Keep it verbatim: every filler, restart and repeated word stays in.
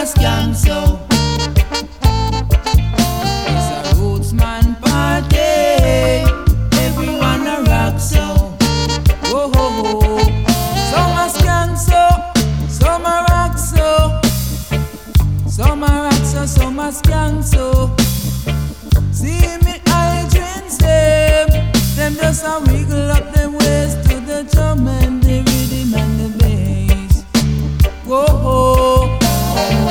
skank so. It's a roots man party. Everyone a rock so. Oh ho ho. Some a skank so, some a rock so. Some a rock so, some a skank so. See me hydrants them, them just a wiggle up.